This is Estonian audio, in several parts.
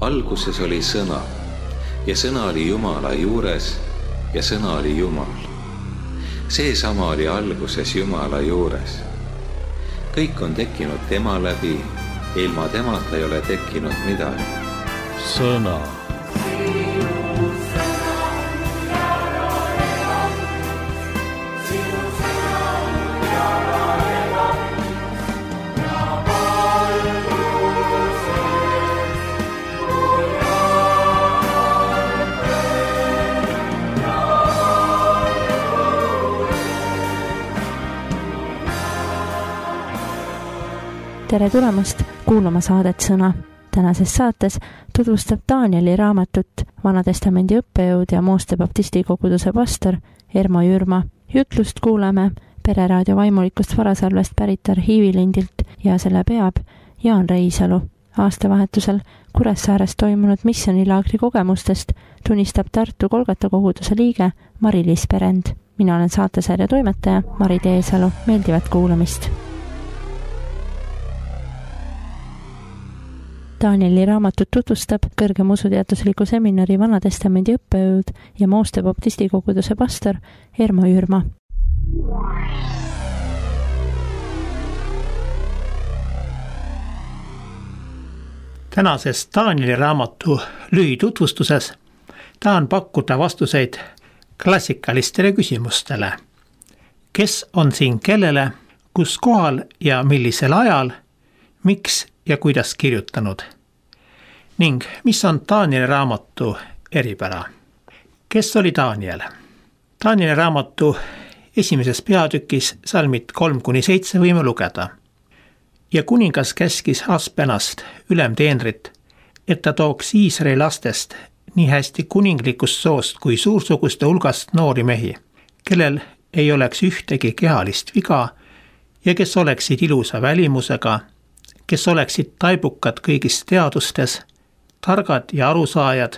Alguses oli sõna ja sõna oli Jumala juures ja sõna oli Jumal. Seesama oli alguses Jumala juures. Kõik on tekkinud tema läbi, ilma temata ei ole tekkinud midagi. Sõna. Tere tulemast kuulama saadet Sõna. Tänases saates tutvustab Danieli raamatut Vanatestamendi õppejõud ja Mooste Baptisti koguduse pastor Ermo Jürma. Jutlust kuuleme Pereraadio vaimulikust varasalvest pärit arhiivilindilt ja selle peab Jaan Reisalu. Aastavahetusel Kuressaares toimunud missionilaagri kogemustest tunnistab Tartu Golgata koguduse liige Mari-Liis Perend. Mina olen saatesarja toimetaja Mari Teesalu. Meeldivat kuulamist! Danieli raamatut tutvustab Kõrgem usuteadusliku seminari Vanatestamendi õppejõud ja Mooste Baptisti koguduse pastor Ermo Jürma. Tänases Danieli raamatu lühitutvustuses tahan pakkuda vastuseid klassikalistele küsimustele. Kes on siin kellele, kus kohal ja millisel ajal, miks ja kuidas kirjutanud? Ning mis on Danieli raamatu eripära? Kes oli Daniel? Danieli raamatu esimeses peatükis salmid 3-7 võime lugeda. Ja kuningas käskis Aspenast ülemteenrit, et ta tooks Iisraeli lastest nii hästi kuninglikust soost kui suursuguste hulgast noori mehi, kellel ei oleks ühtegi kehalist viga ja kes oleksid ilusa välimusega, kes oleksid taibukad kõigis teadustes, targad ja arusaajad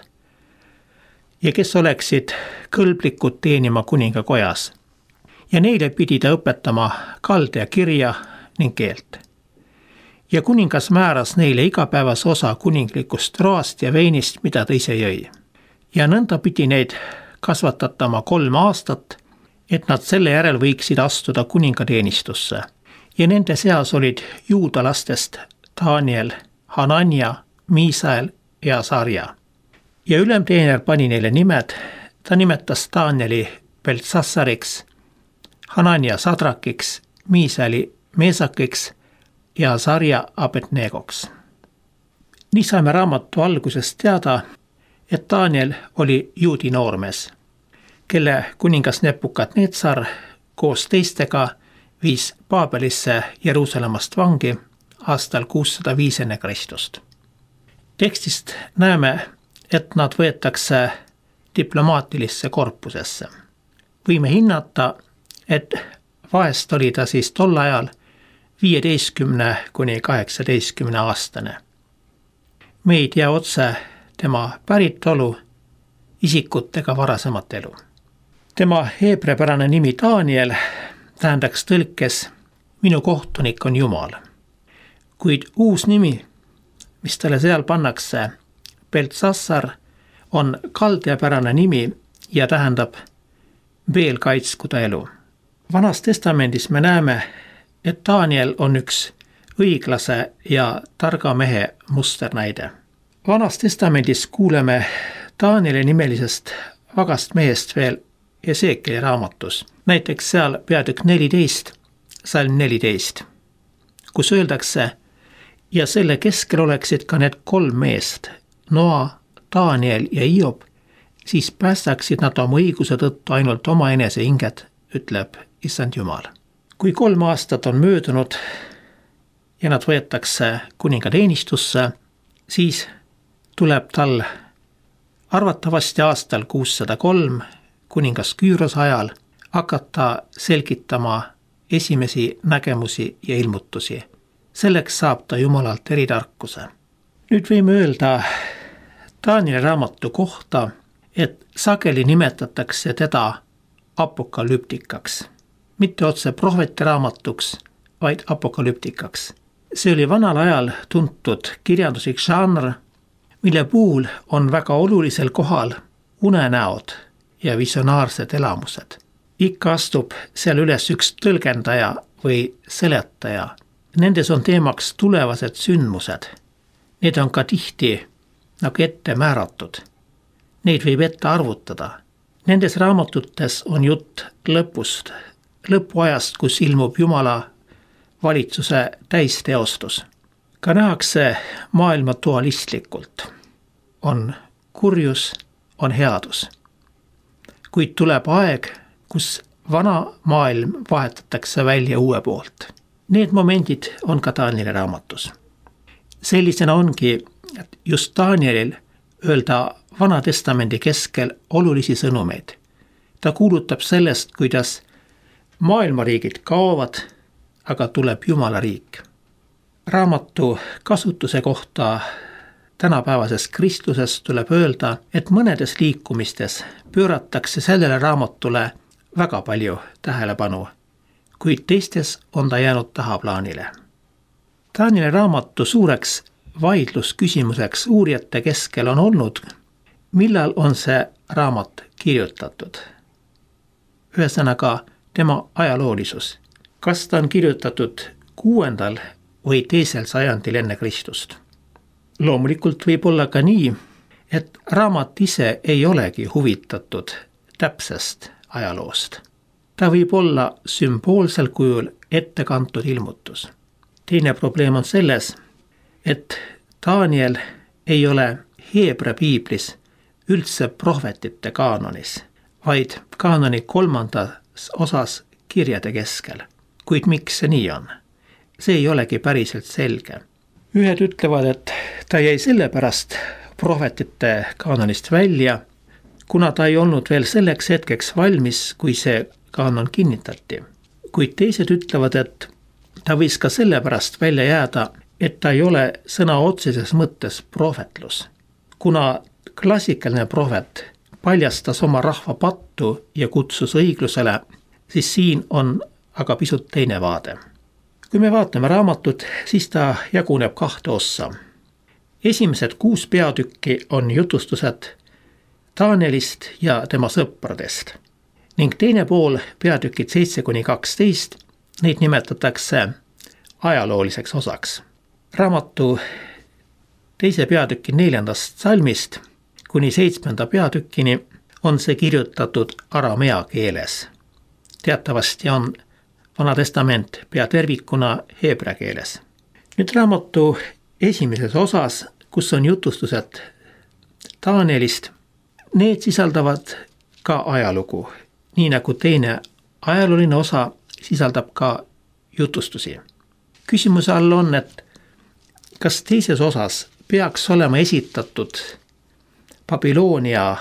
ja kes oleksid kõlblikud teenima kuninga kojas. Ja neile pidi ta õpetama kaldea kirja ning keelt. Ja kuningas määras neile igapäevas osa kuninglikust roast ja veinist, mida ta ise jõi. Ja nõnda pidi neid kasvatatama 3 aastat, et nad selle järel võiksid astuda kuningateenistusse. Ja nende seas olid juuda lastest Daniel, Hanania, Miisael ja Sarja. Ja ülemteener pani neile nimed, ta nimetas Danieli Beltsassariks, Hanania Sadrakiks, Miisaeli Meesakiks ja Sarja Abednegoks. Nii saime raamatu algusest teada, et Daniel oli juudi noormees, kelle kuningas Nebukadnetsar koos teistega viis Paabelisse Jeruusalemmast vangi aastal 605 enne Kristust. Tekstist näeme, et nad võetakse diplomaatilisse korpusesse. Võime hinnata, et vahest oli ta siis tol ajal 15–18 aastane. Me ei tea otse tema päritolu, isikut ega varasemat elu. Tema heebreapärane nimi Daniel tähendaks tõlkes minu kohtunik on Jumal. Kuid uus nimi, mis talle seal pannakse, Beltsassar, on kaldeapärane nimi ja tähendab veel kaitskuda elu. Vanas testamendis me näeme, et Daniel on üks õiglase ja targa mehe musternäide. Vanas testamendis kuuleme Danieli nimelisest vagast mehest veel Esekieli raamatus. Näiteks seal peatükk 14, salm 14, kus öeldakse, ja selle keskel oleksid ka need 3 meest, Noa, Daniel ja Hiob, siis päästaksid nad oma õiguse tõttu ainult oma enese hinged, ütleb Issand Jumal. Kui 3 aastat on möödunud ja nad võetakse kuningateenistusse, siis tuleb tal arvatavasti aastal 603 kuningas Küüros ajal hakata selgitama esimesi nägemusi ja ilmutusi. Selleks saab ta Jumalalt eritarkuse. Nüüd võime öelda Danieli raamatu kohta, et sageli nimetatakse teda apokalüptikaks. Mitte otse prohvetiraamatuks, vaid apokalüptikaks. See oli vanal ajal tuntud kirjanduslik žanr mille puhul on väga olulisel kohal unenäod ja visionaarsed elamused. Ikka astub seal üles üks tõlgendaja või seletaja. Nendes on teemaks tulevased sündmused. Need on ka tihti nagu ette määratud. Neid võib ette arvutada. Nendes raamatutes on jutt lõpust, lõpuajast, kus ilmub Jumala valitsuse täisteostus. Ka nähakse maailma dualistlikult. On kurjus, on headus. Kuid tuleb aeg, kus vana maailm vahetatakse välja uue poolt. Need momendid on ka Danieli raamatus. Sellisena ongi just Danielil öelda Vana Testamendi keskel olulisi sõnumeid. Ta kuulutab sellest, kuidas maailmariigid kaovad, aga tuleb Jumala riik. Raamatu kasutuse kohta tänapäevases kristluses tuleb öelda, et mõnedes liikumistes pööratakse sellele raamatule väga palju tähelepanu, kuid teistes on ta jäänud tahaplaanile. Danieli raamatu suureks vaidlusküsimuseks uurijate keskel on olnud, millal on see raamat kirjutatud. Ühesõnaga tema ajaloolisus. Kas ta on kirjutatud 6. või 2. sajandil enne Kristust? Loomulikult võib olla ka nii, et raamat ise ei olegi huvitatud täpsest ajaloost. Ta võib olla sümboolsel kujul ettekantud ilmutus. Teine probleem on selles, et Daniel ei ole Heebra piiblis üldse prohvetite kaanonis, vaid kaanoni 3. osas kirjade keskel. Kuid miks see nii on? See ei olegi päriselt selge. Ühed ütlevad, et ta jäi sellepärast prohvetite kaanonist välja, kuna ta ei olnud veel selleks hetkeks valmis, kui see kaanon kinnitati. Kuid teised ütlevad, et ta võis ka sellepärast välja jääda, et ta ei ole sõna otseses mõttes prohvetlus. Kuna klassikaline prohvet paljastas oma rahva pattu ja kutsus õiglusele, siis siin on aga pisut teine vaade. Kui me vaatame raamatut, siis ta jaguneb 2 ossa. Esimesed 6 peatükki on jutustused Danielist ja tema sõpradest. Ning teine pool, peatükid 7-12, neid nimetatakse ajalooliseks osaks. Raamatu 2. peatüki 4. salmist kuni 7. peatükkini on see kirjutatud aramea keeles. Teatavasti on Vana Testament pea tervikuna heebra keeles. Nüüd raamatu esimeses osas, kus on jutustused Danielist, need sisaldavad ka ajalugu, nii nagu teine ajalooline osa sisaldab ka jutustusi. Küsimuse all on, et kas teises osas peaks olema esitatud Babyloonia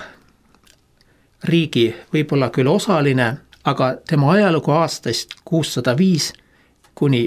riigi võib-olla küll osaline, aga tema ajalugu aastast 605 kuni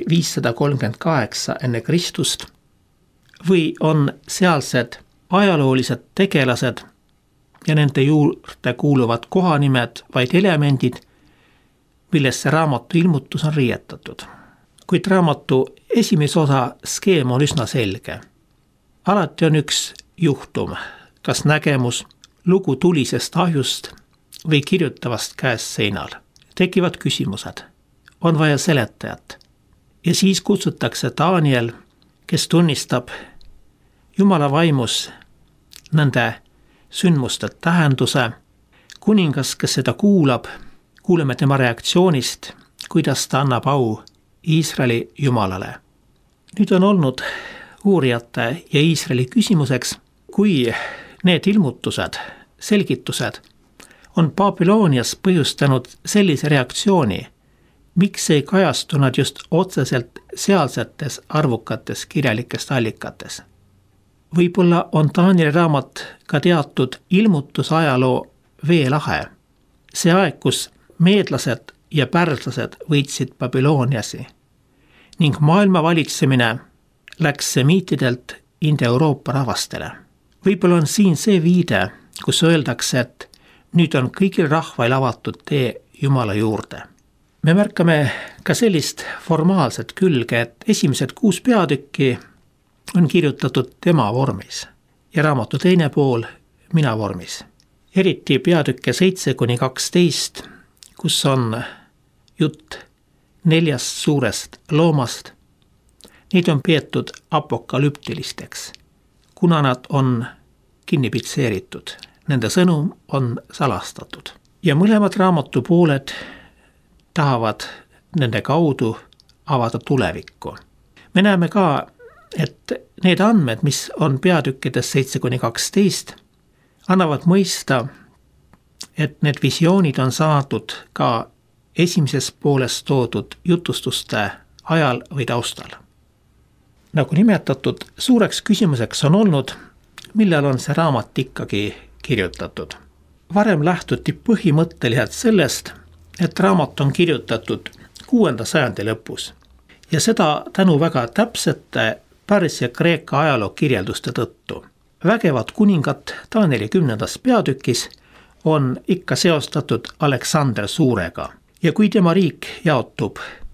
538 enne Kristust või on sealsed ajaloolised tegelased ja nende juurde kuuluvad kohanimed vaid elemendid, millesse raamatu ilmutus on riietatud. Kuid raamatu esimese osa skeem on üsna selge. Alati on üks juhtum, kas nägemus, lugu tulisest ahjust või kirjutavast käest seinal. Tekivad küsimused, on vaja seletajat ja siis kutsutakse Daniel, kes tunnistab Jumala vaimus nende sündmuste tähenduse. Kuningas, kes seda kuulab, kuuleme tema reaktsioonist, kuidas ta annab au Iisraeli Jumalale. Nüüd on olnud uurijate ja Iisraeli küsimuseks, kui need ilmutused, selgitused on Babylonias põhjustanud sellise reaktsiooni, miks ei kajastu nad just otseselt sealsetes arvukates kirjalikest allikates. Võib-olla on Danieli raamat ka teatud ilmutusajaloo veelahe. See aeg, kus meedlased ja pärslased võitsid Babyloniasi ning maailma valitsemine läks semiitidelt India-Euroopa rahvastele. Võib-olla on siin see viide, kus öeldakse, et nüüd on kõigil rahvail avatud tee Jumala juurde. Me märkame ka sellist formaalset külge, et esimesed 6 peatükki on kirjutatud tema vormis. ja raamatu teine pool mina vormis. Eriti peatükke 7-12, kus on jutt 4 suurest loomast. Neid on peetud apokalüptilisteks, kuna nad on kinni pitseeritud. Nende sõnum on salastatud. Ja mõlemad raamatu pooled tahavad nende kaudu avada tulevikku. Me näeme ka, et need andmed, mis on peatükkides 7-12, annavad mõista, et need visioonid on saadud ka esimeses pooles toodud jutustuste ajal või taustal. Nagu nimetatud, suureks küsimuseks on olnud, millal on see raamat ikkagi kirjutatud. Varem lähtuti põhimõtteliselt sellest, et raamat on kirjutatud 6. sajandi lõpus ja seda tänu väga täpsete Pärsia Kreeka ajaloo kirjelduste tõttu. Vägevad kuningat Danieli 10. peatükis on ikka seostatud Aleksander Suurega ja kui tema riik jaotub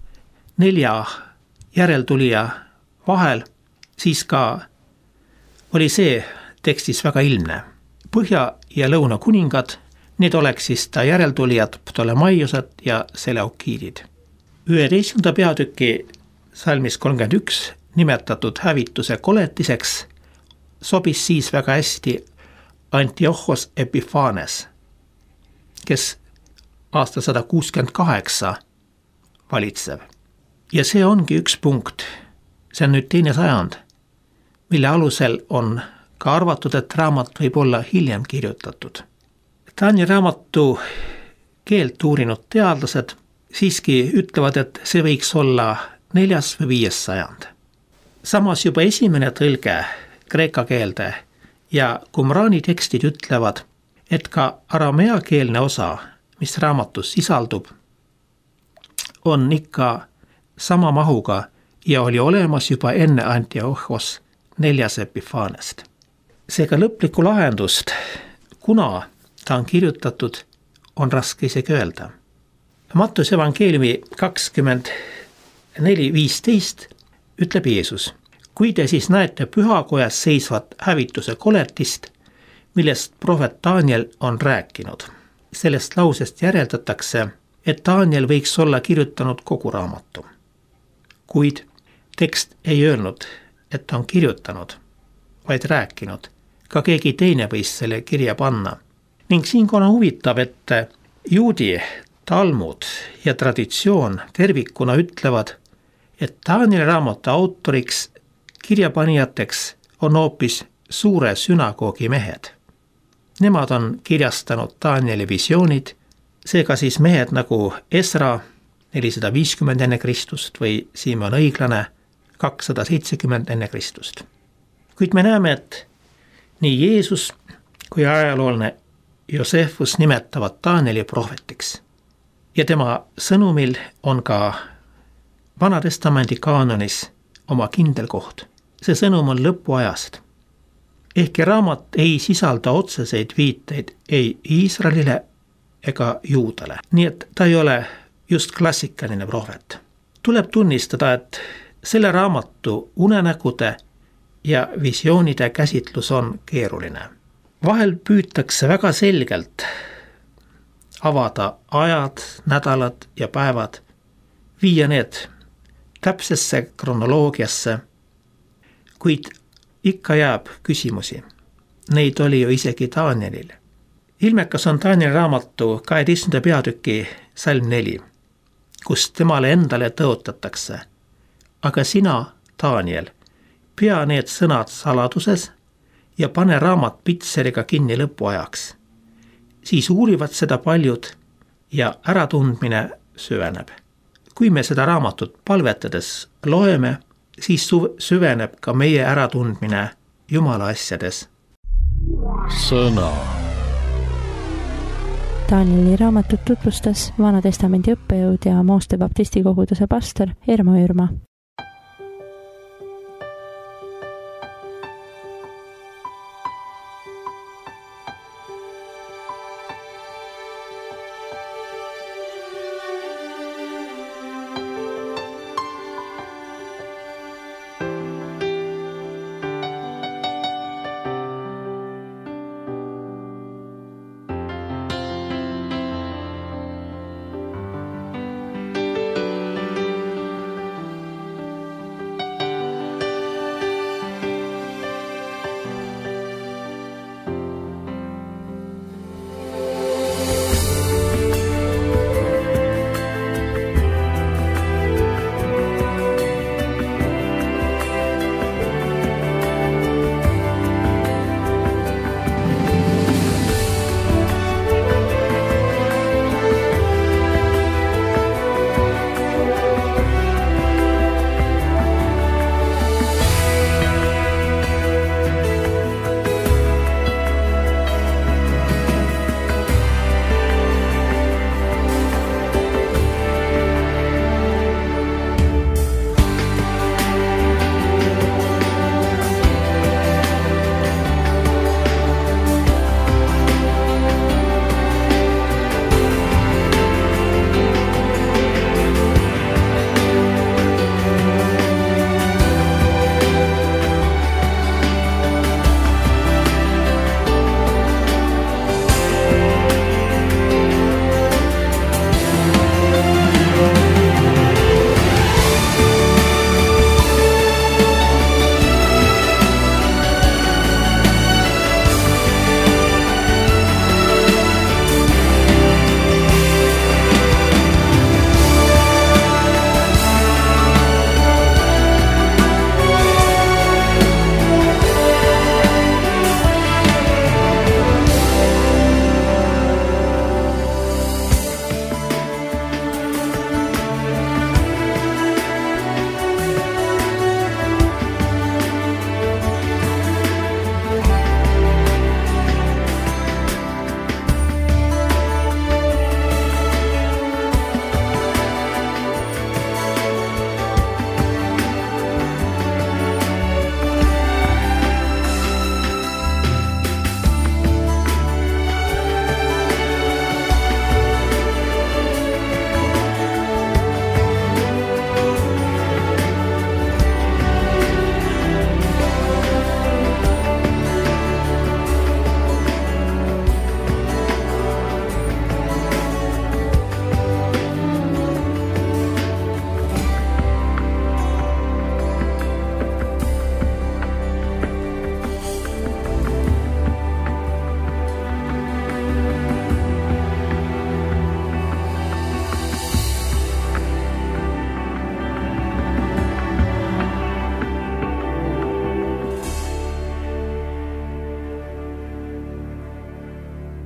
4 järeltulija vahel, siis ka oli see tekstis väga ilmne. Põhja- ja lõuna kuningad, need oleks siis ta järeltulijad Ptolemaiused ja Seleukiidid. 11. peatüki salmis 31 nimetatud hävituse koletiseks sobis siis väga hästi Antiochos Epiphanes, kes aasta 168 valitsev. Ja see ongi üks punkt, see on nüüd 2. sajand, mille alusel on ka arvatud, et raamat võib olla hiljem kirjutatud. Danieli raamatu keelt uurinud teadlased siiski ütlevad, et see võiks olla 4. või 5. sajand. Samas juba esimene tõlge kreeka keelde ja Qumrani tekstid ütlevad, et ka aramea keelne osa, mis raamatus sisaldub, on ikka sama mahuga ja oli olemas juba enne Antiochos 4. Epiphanest. Seega lõplikku lahendust, kuna ta on kirjutatud, on raske isegi öelda. Mattuse evangeeliumi 24:15 ütleb Jeesus: kui te siis näete pühakojas seisvat hävituse koletist, millest prohvet Daniel on rääkinud. Sellest lausest järeldatakse, et Daniel võiks olla kirjutanud kogu raamatu. Kuid tekst ei öelnud, et ta on kirjutanud, vaid rääkinud. Ka keegi teine võis selle kirja panna. Ning siinkohal on huvitav, et juudi talmud ja traditsioon tervikuna ütlevad, et Danieli raamatu autoriks kirjapanijateks on hoopis suure sünagoogi mehed. Nemad on kirjastanud Danieli visioonid, seega siis mehed nagu Esra 450 enne Kristust või Siimon Õiglane 270 enne Kristust. Kuid me näeme, et nii Jeesus kui ajalooline Joosefus nimetavad Danieli prohvetiks. Ja tema sõnumil on ka Vana-testamendi kaanonis oma kindel koht. See sõnum on lõpuajast. Ehkki raamat ei sisalda otseseid viiteid ei Iisraelile ega juudale. Nii et ta ei ole just klassikaline prohvet. Tuleb tunnistada, et selle raamatu unenägude ja visioonide käsitlus on keeruline. Vahel püütakse väga selgelt avada ajad, nädalad ja päevad, viia need täpsesse kronoloogiasse, kuid ikka jääb küsimusi. Neid oli ju isegi Danielil. Ilmekas on Danieli raamatu 12. peatüki salm 4, kus temale endale tõotatakse. Aga sina, Daniel, pea need sõnad saladuses ja pane raamat pitseriga kinni lõpuajaks. Siis uurivad seda paljud ja äratundmine süveneb. Kui me seda raamatut palvetades loeme, siis süveneb ka meie äratundmine Jumala asjades. Sõna. Danieli raamatut tutvustas Vana-testamendi õppejõud ja Mooste baptisti koguduse pastor Ermo Jürma.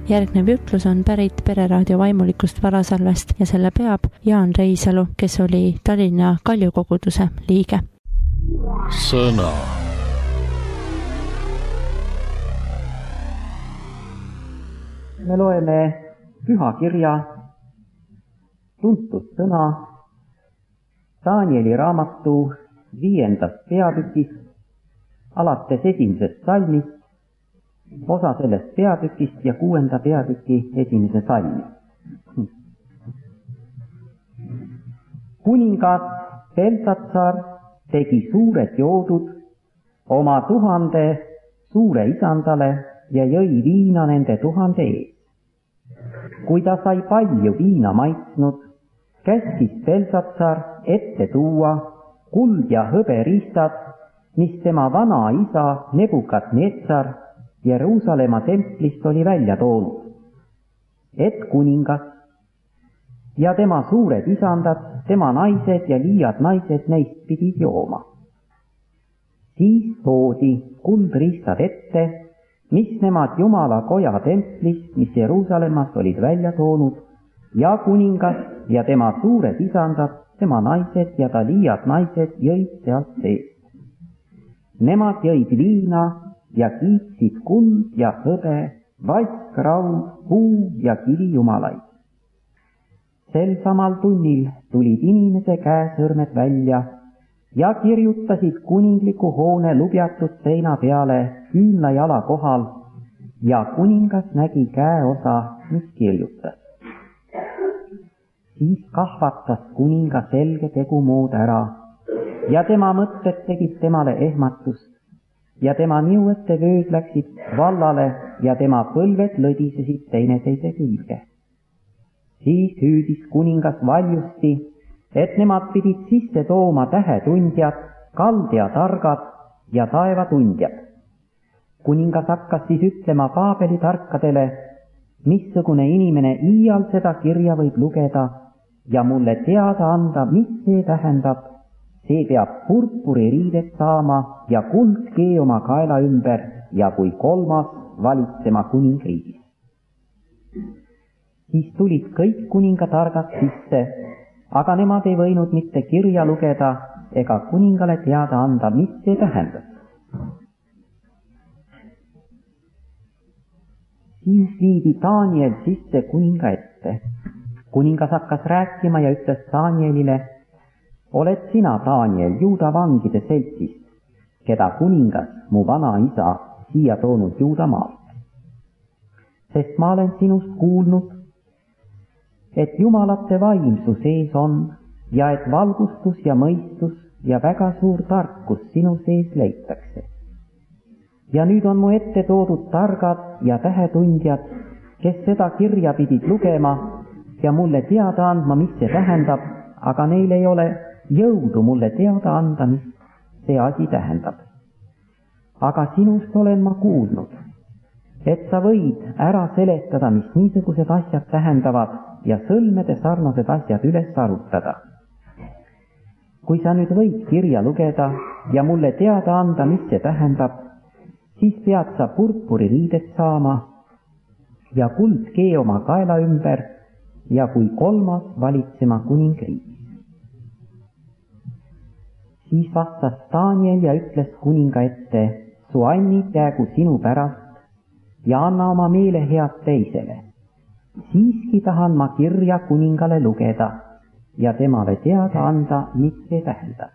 järgnev jutlus on pärit Pereraadio vaimulikust varasalvest ja selle peab Jaan Reisalu, kes oli Tallinna Kaljukoguduse liige. Sõna. Me loeme pühakirja tuntud sõna Danieli raamatu 5. peatükist alates 1. salmist, osa sellest peatükist ja 6. peatüki 1. salmi. Kuningas Beltsatsar tegi suured joodud oma 1000 suure isandale ja jõi viina nende 1000 ees. Kui ta sai palju viina maitsnud, käskis Beltsatsar ette tuua kuld ja hõberiistad, mis tema vana isa Nebukadnetsar Jeruusalemma templist oli välja toonud, et kuningas ja tema suured isandad, tema naised ja liiad naised neist pidid jooma. Siis toodi kuldriistad ette, mis nemad Jumala koja templist, mis Jeruusalemmas olid välja toonud, ja kuningas ja tema suured isandad, tema naised ja ta liiad naised jõid sealt seest. Nemad jõid viina ja kiitsid kuld ja hõbe, vask, raud, puu ja kivi jumalaid. Sel samal tunnil tulid inimese käesõrmed välja ja kirjutasid kuningliku hoone lubjatud seina peale küünlajala kohal ja kuningas nägi käeosa, mis kirjutas. Siis kahvatas kuninga selge tegumood ära ja tema mõtted tegid temale ehmatust ja tema niuete vööd läksid vallale ja tema põlved lõdisesid teineteise külge. Siis hüüdis kuningas valjusti, et nemad pidid sisse tooma tähetundjad, kaldeatargad ja taevatundjad. Kuningas hakkas siis ütlema Paabeli tarkadele, missugune inimene iial seda kirja võib lugeda ja mulle teada anda, mis see tähendab. See peab purpuririidet saama ja kuldkee oma kaela ümber ja kui 3. valitsema kuningriigis. Siis tulid kõik kuningatargad sisse, aga nemad ei võinud mitte kirja lugeda ega kuningale teada anda, mis see tähendab. Siis viidi Daniel sisse kuninga ette. Kuningas hakkas rääkima ja ütles Danielile, oled sina, Daniel, Juuda vangide seltsist, keda kuningas, mu vana isa, siia toonud Juuda maalt. Sest ma olen sinust kuulnud, et jumalate vaim su sees on ja et valgustus ja mõistus ja väga suur tarkus sinu sees leitakse. Ja nüüd on mu ette toodud targad ja tähetundjad, kes seda kirja pidid lugema ja mulle teada andma, mis see tähendab, aga neil ei ole jõudu mulle teada anda, mis see asi tähendab. Aga sinust olen ma kuulnud, et sa võid ära seletada, mis niisugused asjad tähendavad ja sõlmede sarnased asjad üles arutada. Kui sa nüüd võid kirja lugeda ja mulle teada anda, mis see tähendab, siis pead sa purpuririidet saama ja kuldkee oma kaela ümber ja kui 3. valitsema kuningriigis. Siis vastas Daniel ja ütles kuninga ette, su annid jäägu sinu pärast ja anna oma meelehead teisele. Siiski tahan ma kirja kuningale lugeda ja temale teada anda, mis see tähendab.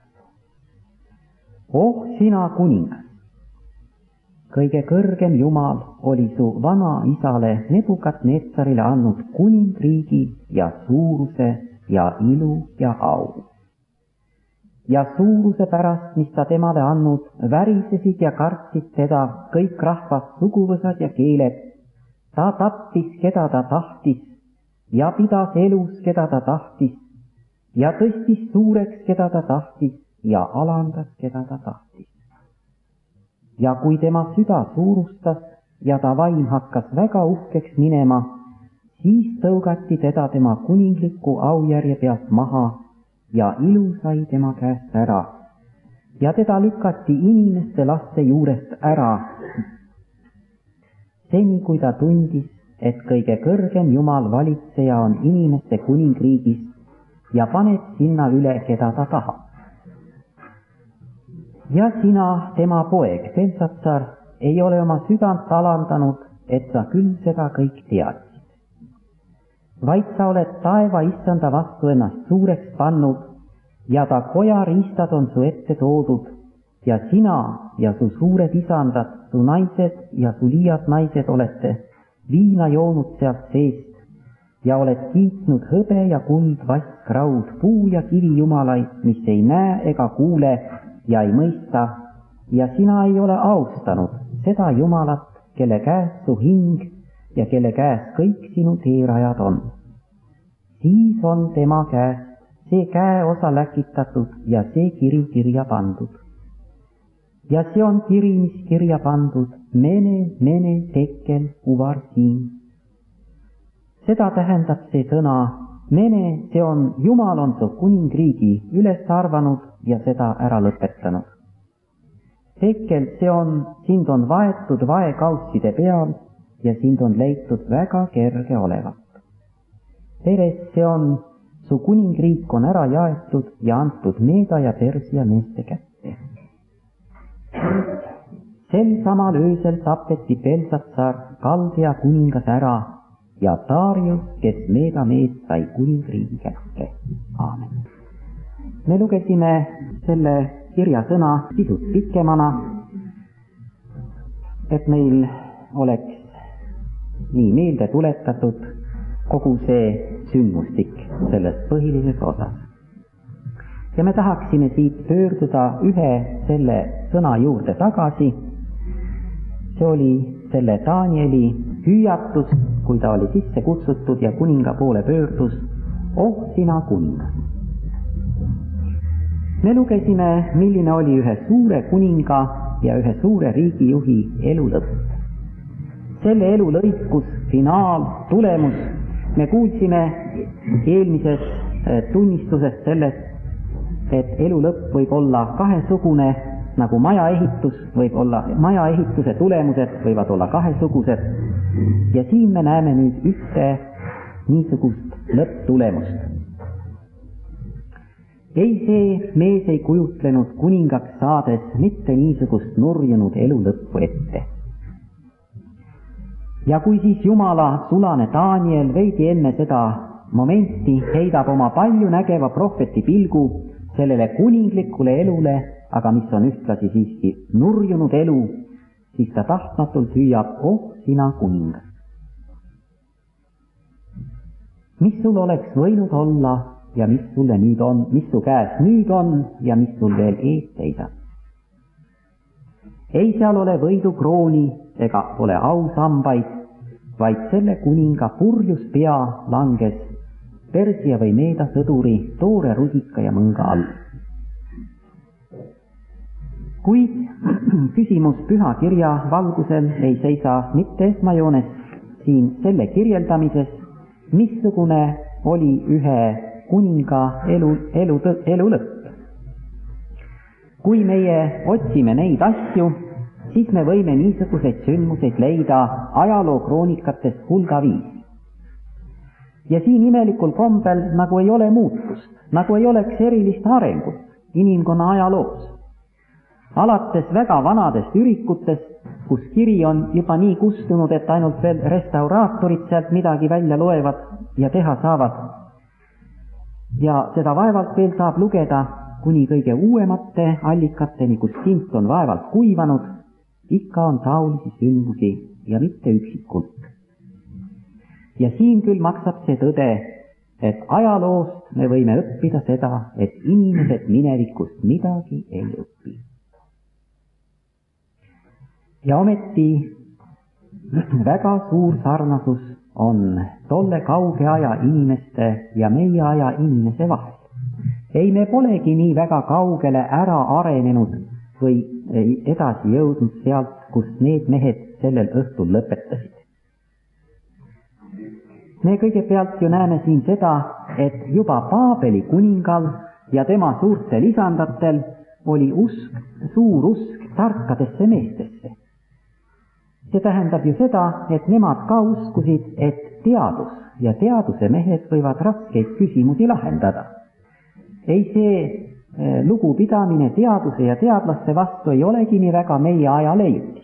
Oh sina kuningas, kõige kõrgem Jumal oli su vana isale Nebukadnetsarile andnud kuningriigi ja suuruse ja ilu ja au. Ja suuruse pärast, mis ta temale andnud, värisesid ja kartsid teda kõik rahvad, suguvõsad ja keeled. Ta tappis, keda ta tahtis ja pidas elus, keda ta tahtis ja tõstis suureks, keda ta tahtis ja alandas, keda ta tahtis. Ja kui tema süda suurustas ja ta vaim hakkas väga uhkeks minema, siis tõugati teda tema kuningliku aujärje pealt maha ja ilu sai tema käest ära ja teda lükati inimeste laste juurest ära, seni kui ta tundis, et kõige kõrgem Jumal valitseja on inimeste kuningriigis ja paneb sinna üle, keda ta tahab. Ja sina, tema poeg, Beltsatsar, ei ole oma südant alandanud, et sa küll seda kõik teadsid. Vaid sa oled taeva issanda vastu ennast suureks pannud ja ta kojariistad on su ette toodud ja sina ja su suured isandad, su naised ja su liiad naised olete viina joonud sealt seest ja oled kiitnud hõbe ja kuld, vask, raud, puu ja kivi jumalaid, mis ei näe ega kuule ja ei mõista, ja sina ei ole austanud seda Jumalat, kelle käes su hing ja kelle käes kõik sinu teerajad on. Siis on tema käest see käeosa läkitatud ja see kiri kirja pandud. Ja see on kiri, mis kirja pandud, mene, mene, tekel, uvar siin. Seda tähendab see sõna, mene, see on, Jumal on su kuningriigi üles arvanud ja seda ära lõpetanud. Tekel, see on, sind on vaetud vaekausside peal ja sind on leitud väga kerge olevat. Peres, see on, su kuningriik on ära jaetud ja antud Meeda ja Persia meeste kätte. Sel samal öösel tapeti Beltsatsar, Kaldea kuningas ära ja Darius, kes Meeda mees, sai kuningriigi kätte. Aamen. Me lugesime selle kirjasõna pisut pikemana, et meil oleks nii meelde tuletatud kogu see sündmustik selles põhilises osas. Ja me tahaksime siit pöörduda ühe selle sõna juurde tagasi. See oli selle Danieli hüüatus, kui ta oli sisse kutsutud ja kuninga poole pöördus, oh sina kuningas. Me lugesime, milline oli ühe suure kuninga ja ühe suure riigijuhi elu lõpp. Selle elu lõikus, finaal, tulemus, me kuulsime eelmises tunnistuses sellest, et elu lõpp võib olla kahesugune, nagu majaehitus võib olla, majaehituse tulemused võivad olla kahesugused. Ja siin me näeme nüüd ühte niisugust lõpptulemust. Ei, see mees ei kujutlenud kuningaks saades mitte niisugust nurjunud elu lõppu ette. Ja kui siis Jumala sulane Daniel veidi enne seda momenti heidab oma palju nägeva prohveti pilgu sellele kuninglikule elule, aga mis on ühtlasi siiski nurjunud elu, siis ta tahtmatult hüüab, oh sina kuningas. Mis sul oleks võinud olla ja mis sulle nüüd on, mis su käes nüüd on ja mis sul veel ees seisab. Ei seal ole võidukrooni ega ole ausambaid, vaid selle kuninga purjus pea langes Persia või Meeda sõduri toore rusika ja mõnga all. Kuid küsimus püha kirja valgusel ei seisa mitte esmajoones siin selle kirjeldamises, missugune oli ühe kuninga elu lõpp. Kui meie otsime neid asju, siis me võime niisuguseid sündmuseid leida ajaloo kroonikatest hulgaviis. Ja siin imelikul kombel nagu ei ole muutust, nagu ei oleks erilist arengut inimkonna ajaloos. Alates väga vanadest ürikutest, kus kiri on juba nii kustunud, et ainult veel restauraatorid sealt midagi välja loevad ja teha saavad. Ja seda vaevalt veel saab lugeda kuni kõige uuemate allikateni, kus tint on vaevalt kuivanud, ikka on taolisi sündmusi ja mitte üksikult. Ja siin küll maksab see tõde, et ajaloost me võime õppida seda, et inimesed minevikust midagi ei õpi. Ja ometi väga suur sarnasus on tolle kauge aja inimeste ja meie aja inimese vahel. Ei, me polegi nii väga kaugele ära arenenud või edasi jõudnud sealt, kus need mehed sellel õhtul lõpetasid. Me kõigepealt ju näeme siin seda, et juba Paabeli kuningal ja tema suurtel isandatel oli usk, suur usk tarkadesse meestesse. see tähendab ju seda, et nemad ka uskusid, et teadus ja teaduse mehed võivad raskeid küsimusi lahendada. Ei, see lugupidamine teaduse ja teadlaste vastu ei olegi nii väga meie aja leiutis.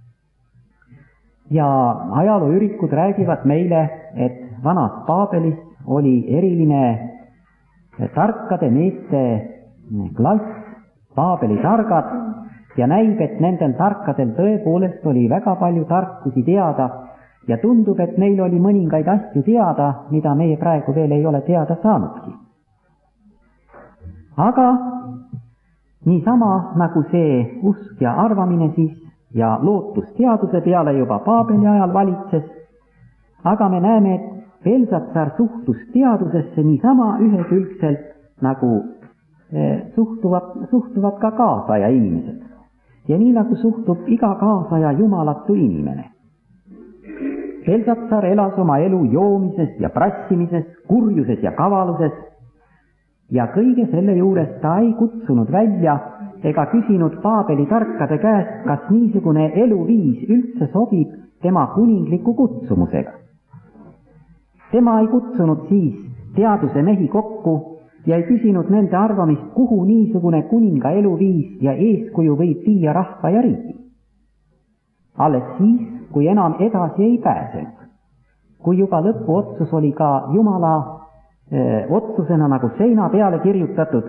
Ja ajalooürikud räägivad meile, et vanas Paabelis oli eriline tarkade meeste klass, Paabeli targad, ja näib, et nendel tarkadel tõepoolest oli väga palju tarkusi teada ja tundub, et neil oli mõningaid asju teada, mida meie praegu veel ei ole teada saanudki. Aga niisama nagu see usk ja arvamine siis ja lootus teaduse peale juba Paabeli ajal valitses, aga me näeme, et Belsatsar suhtus teadusesse niisama ühekülgselt, nagu suhtuvad ka kaasaja inimesed. Ja nii nagu suhtub iga kaasaja jumalatu inimene. Belsatsar elas oma elu joomises ja prassimises, kurjuses ja kavaluses ja kõige selle juures ta ei kutsunud välja ega küsinud Paabeli tarkade käest, kas niisugune eluviis üldse sobib tema kuningliku kutsumusega. Tema ei kutsunud siis teaduse mehi kokku ja ei küsinud nende arvamist, kuhu niisugune kuninga eluviis ja eeskuju võib viia rahva ja riigi. Alles siis, kui enam edasi ei pääsenud, kui juba lõpuotsus oli ka Jumala otsusena nagu seina peale kirjutatud,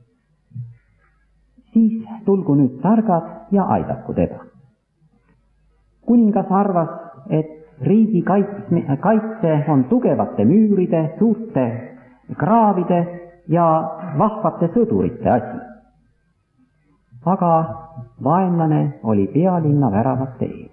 siis tulgu nüüd targad ja aidaku teda. Kuningas arvas, et riigi kaitse on tugevate müüride, suurte kraavide ja vahvate sõdurite asi. Aga vaenlane oli pealinna väravate ees.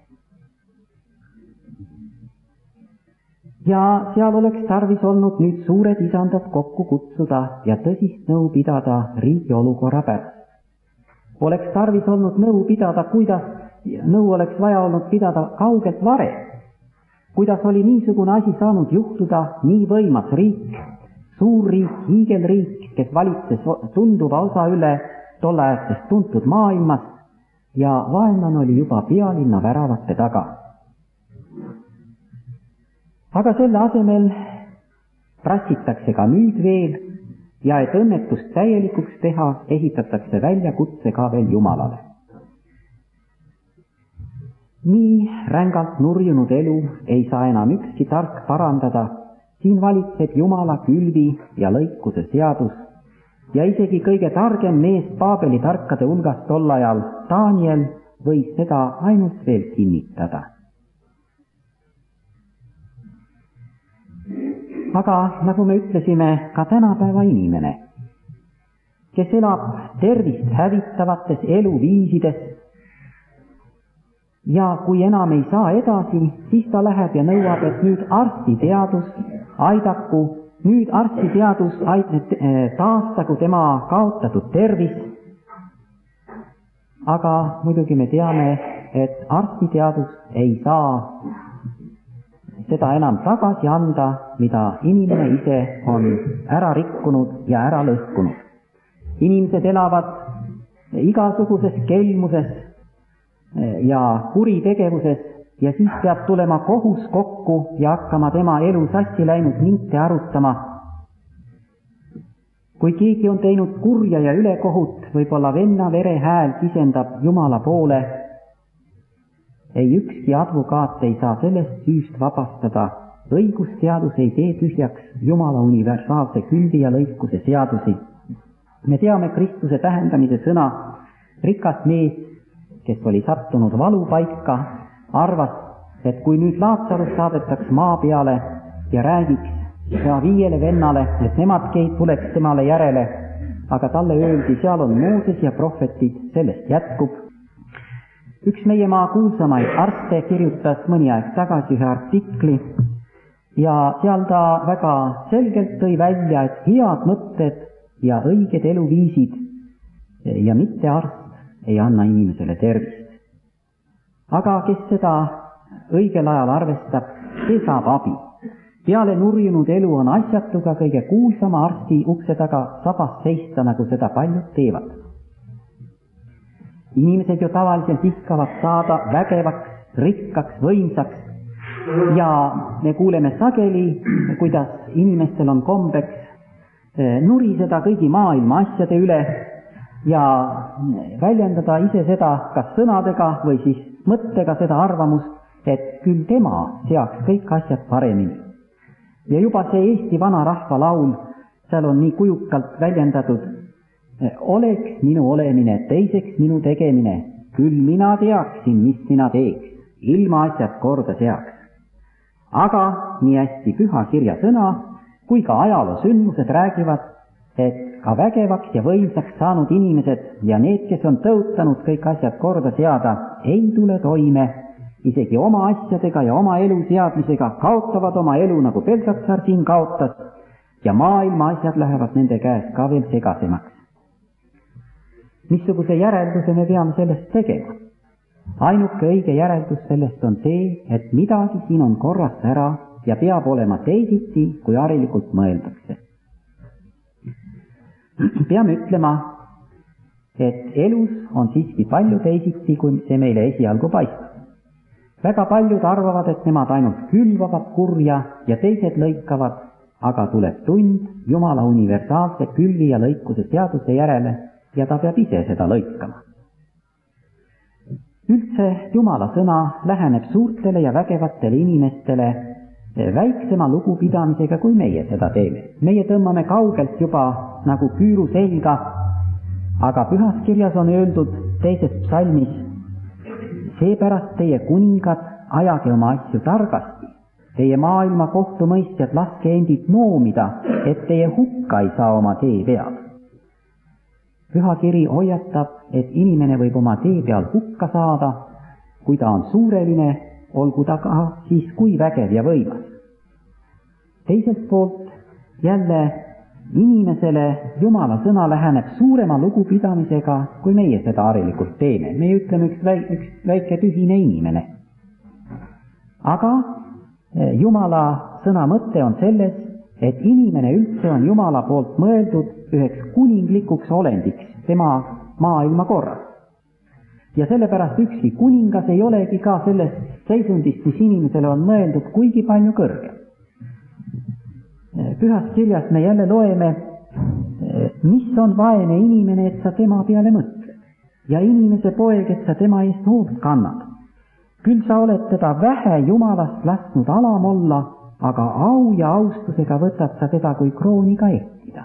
Ja seal oleks tarvis olnud nüüd suured isandad kokku kutsuda ja tõsist nõu pidada riigi olukorra pärast. Oleks tarvis olnud nõu pidada, nõu oleks vaja olnud pidada kaugelt varem. Kuidas oli niisugune asi saanud juhtuda, nii võimas riik, suur riik, hiigelriik, kes valitses tunduva osa üle tolleaegsest tuntud maailmas ja vaenlane oli juba pealinna väravate taga. Aga selle asemel prassitakse ka nüüd veel ja et õnnetust täielikuks teha, ehitatakse väljakutse ka veel Jumalale. Nii rängalt nurjunud elu ei saa enam ükski tark parandada, siin valitseb Jumala külvi ja lõikuse seadus ja isegi kõige targem mees Paabeli tarkade hulgast tol ajal, Daniel, võis seda ainult veel kinnitada. Aga nagu me ütlesime, ka tänapäeva inimene, kes elab tervist hävitavates eluviisides ja kui enam ei saa edasi, siis ta läheb ja nõuab, et nüüd arstiteadus aidaku, nüüd arstiteadus taastagu tema kaotatud tervis. Aga muidugi me teame, et arstiteadus ei saa seda enam tagasi anda, mida inimene ise on ära rikkunud ja ära lõhkunud. Inimesed elavad igasuguses kelmuses ja kuritegevuses ja siis peab tulema kohus kokku ja hakkama tema elu sassi läinud minte arutama. Kui keegi on teinud kurja ja ülekohut, võib-olla venna vere hääl kisendab Jumala poole, ei ükski advokaat ei saa sellest süüst vabastada. Õigusteadus ei tee tühjaks Jumala universaalse külvi ja lõikuse seadusi. Me teame Kristuse tähendamise sõna. Rikas mees, kes oli sattunud valupaika, arvas, et kui nüüd Laatsarus saadetaks maa peale ja räägiks 5 vennale, et nemadki ei tuleks temale järele, aga talle öeldi, seal on Mooses ja prohvetid, sellest jätkub. Üks meie maa kuulsamaid arste kirjutas mõni aeg tagasi ühe artikli ja seal ta väga selgelt tõi välja, et head mõtted ja õiged eluviisid ja mitte arst ei anna inimesele tervist. Aga kes seda õigel ajal arvestab, see saab abi. Peale nurjunud elu on asjatuga kõige kuulsama arsti ukse taga sabas seista, nagu seda paljud teevad. Inimesed ju tavaliselt ihkavad saada vägevaks rikkaks, võimsaks. Ja me kuuleme sageli, kuidas inimestel on kombeks nuriseda kõigi maailma asjade üle ja väljendada ise seda kas sõnadega või siis mõttega seda arvamust, et küll tema seaks kõik asjad paremini. Ja juba see Eesti vana rahva laul, seal on nii kujukalt väljendatud, oleks minu olemine, teiseks minu tegemine, küll mina teaksin, mis mina teeks, ilma asjad korda seaks. Aga nii hästi püha kirja sõna kui ka ajaloo sündmused räägivad, et ka vägevaks ja võimsaks saanud inimesed ja need, kes on tõotanud kõik asjad korda seada, ei tule toime, isegi oma asjadega ja oma elu seadmisega kaotavad oma elu, nagu Beltsatsar siin kaotas, ja maailma asjad lähevad nende käes ka veel segasemaks. Missuguse järelduse me peame sellest tegema? Ainuke õige järeldus sellest on see, et midagi siin on korrast ära ja peab olema teisiti, kui harilikult mõeldakse. Peame ütlema, et elus on siiski palju teisiti, kui see meile esialgu paistab. Väga paljud arvavad, et nemad ainult külvavad kurja ja teised lõikavad, aga tuleb tund Jumala universaalse külvi ja lõikuse seaduse järele ja ta peab ise seda lõikama. Üldse Jumala sõna läheneb suurtele ja vägevatele inimestele väiksema lugupidamisega, kui meie seda teeme. Meie tõmbame kaugelt juba nagu küüru selga, aga pühas kirjas on öeldud teises psalmis, seepärast teie kuningad ajage oma asju targasti, teie maailma kohtumõistjad laske endid noomida, et teie hukka ei saa oma tee peal. Pühakiri hoiatab, et inimene võib oma tee peal hukka saada, kui ta on suureline, olgu ta ka siis kui vägev ja võimas. Teiselt poolt jälle inimesele Jumala sõna läheneb suurema lugupidamisega, kui meie seda harilikult teeme. Me ütleme üks väike tühine inimene. Aga Jumala sõna mõte on selles, et inimene üldse on Jumala poolt mõeldud üheks kuninglikuks olendiks tema maailma korras. Ja sellepärast ükski kuningas ei olegi ka selles seisundist, mis inimesele on mõeldud, kuigi palju kõrgem. Pühas kirjas me jälle loeme, mis on vaene inimene, et sa tema peale mõtled, ja inimese poeg, et sa tema eest hoolt kannad. Küll sa oled teda vähe Jumalast lasknud alam olla, aga au ja austusega võtad sa teda kui krooniga ehtida.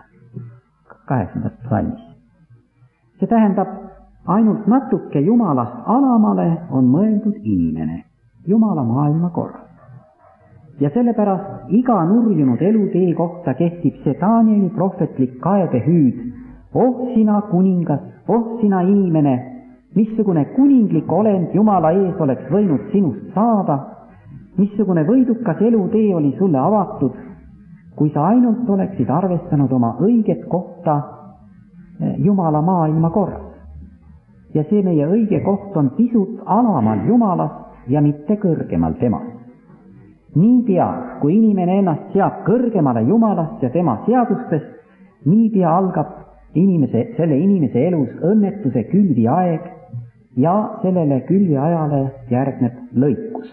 8. psalmis. See tähendab, ainult natuke Jumalast alamale on mõeldud inimene, Jumala maailma korras. Ja sellepärast iga nurjunud elutee kohta kehtib see Danieli prohvetlik kaebehüüd. Oh sina kuningas, oh sina inimene, missugune kuninglik olend Jumala ees oleks võinud sinust saada, missugune võidukas elutee oli sulle avatud, kui sa ainult oleksid arvestanud oma õiget kohta Jumala maailma korras. Ja see meie õige koht on pisut alamal Jumalast ja mitte kõrgemal temast. Niipea, kui inimene ennast seab kõrgemale Jumalast ja tema seadustest, niipea algab selle inimese elus õnnetuse külvi aeg ja sellele külvi ajale järgneb lõikus.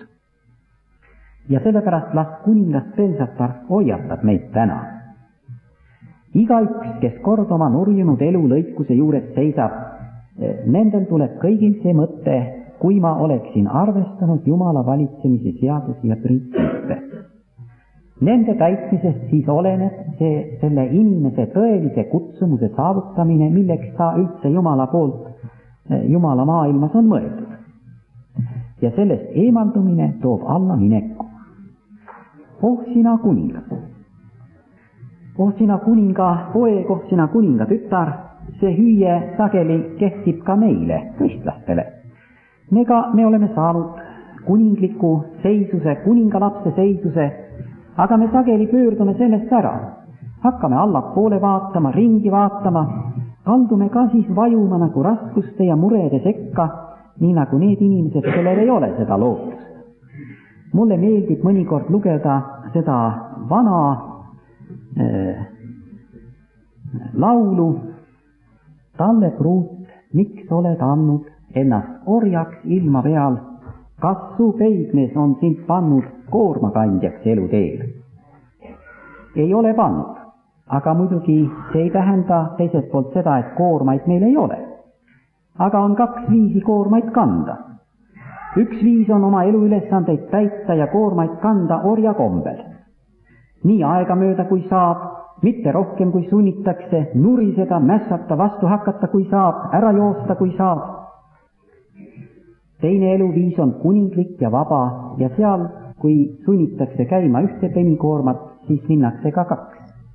Ja sellepärast las kuningas Beltsatsar hoiatab meid täna. Igaüks, kes kord oma nurjunud elu lõikuse juures seisab, nendel tuleb kõigil see mõte, kui ma oleksin arvestanud Jumala valitsemise seadusi ja printsiipe. Nende täitmisest siis oleneb selle inimese tõelise kutsumuse saavutamine, milleks ta üldse Jumala poolt Jumala maailmas on mõeldud. Ja sellest eemaldumine toob alla mineku. Oh sina kuningas, oh sina kuninga poeg, oh sina kuninga tütar, see hüüe sageli kehtib ka meile, kristlastele. Me oleme saanud kuningliku seisuse, kuningalapse seisuse, aga me sageli pöördume sellest ära. Hakkame allapoole vaatama, ringi vaatama, kaldume ka siis vajuma nagu raskuste ja murede sekka, nii nagu need inimesed, kellel ei ole seda lootust. Mulle meeldib mõnikord lugeda seda vana laulu Talle pruut, miks oled andnud ennast orjaks ilma peal, kas su peigmees on sind pannud koormakandjaks eluteel? Ei ole pannud, aga muidugi see ei tähenda teiselt poolt seda, et koormaid meil ei ole. Aga on 2 viisi koormaid kanda. Üks viis on oma eluülesandeid täita ja koormaid kanda orja kombel. Nii aegamööda kui saab, mitte rohkem kui sunnitakse, nuriseda, mässata, vastu hakata kui saab, ära joosta kui saab. Teine eluviis on kuninglik ja vaba ja seal, kui sunnitakse käima 1 penikoormat, siis minnakse ka 2.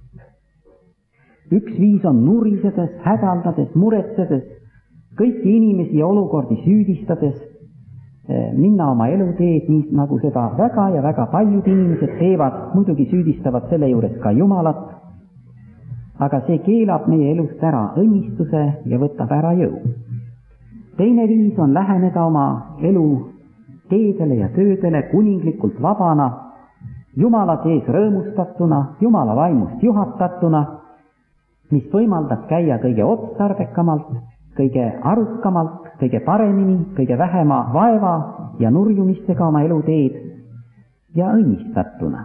Üks viis on nurisedes, hädaldades, muretsedes, kõiki inimesi ja olukordi süüdistades, minna oma eluteed, nii nagu seda väga ja väga paljud inimesed teevad, muidugi süüdistavad selle juures ka Jumalat, aga see keelab meie elust ära õnnistuse ja võtab ära jõu. Teine viis on läheneda oma elu teedele ja töödele kuninglikult vabana, Jumala sees rõõmustatuna, Jumala vaimust juhatatuna, mis võimaldab käia kõige otstarbekamalt, kõige arukamalt, kõige paremini, kõige vähema vaeva ja nurjumistega oma eluteed ja õnnistatuna.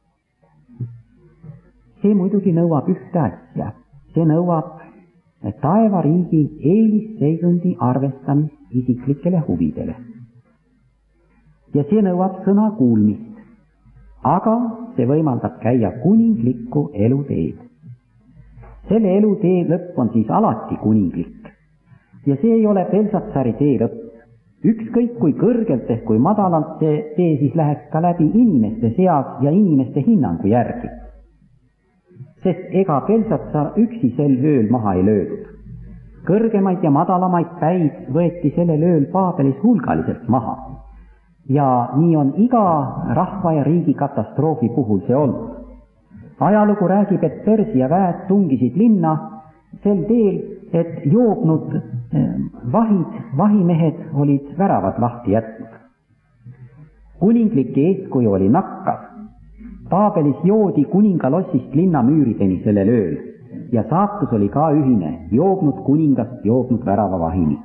See muidugi nõuab ühte asja. See nõuab taevariigi eelisseisundi arvestamist isiklikele huvidele. Ja see nõuab sõna kuulmist, aga see võimaldab käia kuninglikku eluteed. Selle elutee lõpp on siis alati kuninglik. Ja see ei ole Beltsatsari tee lõpp. Ükskõik kui kõrgelt ehk kui madalalt see tee siis läheks ka läbi inimeste seas ja inimeste hinnangu järgi. Sest ega Beltsatsar üksi sel ööl maha ei löödud. Kõrgemaid ja madalamaid päid võeti sellel ööl Paabelis hulgaliselt maha. Ja nii on iga rahva ja riigi katastroofi puhul see olnud. Ajalugu räägib, et Persia väed tungisid linna sel teel, et joobnud vahimehed olid väravad lahti jätnud. Kuninglik eeskuju oli nakkav. Paabelis joodi kuningalossist linnamüürideni sellel ööl ja saatus oli ka ühine, joobnud kuningast joobnud väravavahini.